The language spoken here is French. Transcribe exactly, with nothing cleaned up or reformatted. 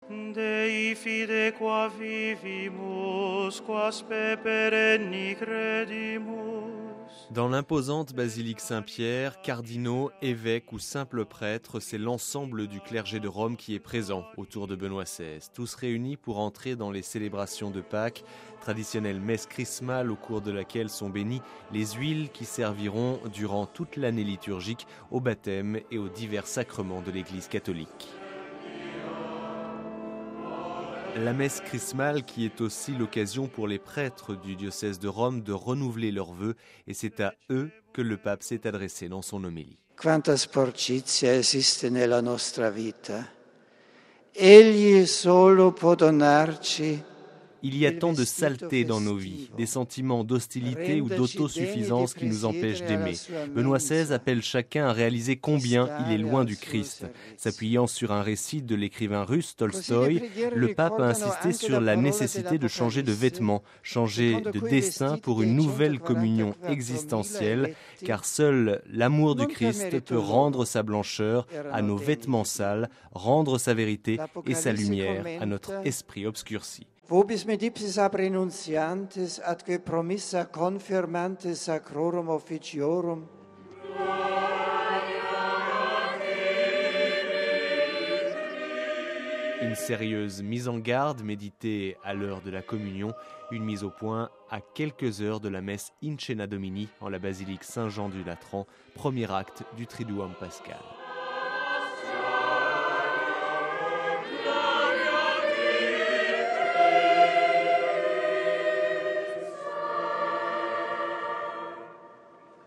Dei fide qua vivimus, quaspe perenni credimus. Dans l'imposante basilique Saint-Pierre, cardinaux, évêques ou simples prêtres, c'est l'ensemble du clergé de Rome qui est présent autour de Benoît seize. Tous réunis pour entrer dans les célébrations de Pâques, traditionnelle messe chrismale au cours de laquelle sont bénies les huiles qui serviront durant toute l'année liturgique au baptême et aux divers sacrements de l'Église catholique. La messe chrismale qui est aussi l'occasion pour les prêtres du diocèse de Rome de renouveler leurs vœux, et c'est à eux que le pape s'est adressé dans son homélie. Quanta sporcizia esiste nella nostra vita. Egli solo può donarci. Il y a tant de saleté dans nos vies, des sentiments d'hostilité ou d'autosuffisance qui nous empêchent d'aimer. Benoît seize appelle chacun à réaliser combien il est loin du Christ. S'appuyant sur un récit de l'écrivain russe Tolstoï, le pape a insisté sur la nécessité de changer de vêtements, changer de destin pour une nouvelle communion existentielle, car seul l'amour du Christ peut rendre sa blancheur à nos vêtements sales, rendre sa vérité et sa lumière à notre esprit obscurci. Vobis me dipsis ab renunciantes, atque promissa confirmantes sacrorum officiorum. Une sérieuse mise en garde méditée à l'heure de la communion, une mise au point à quelques heures de la messe In Cena Domini en la basilique Saint-Jean du Latran, premier acte du Triduum pascal.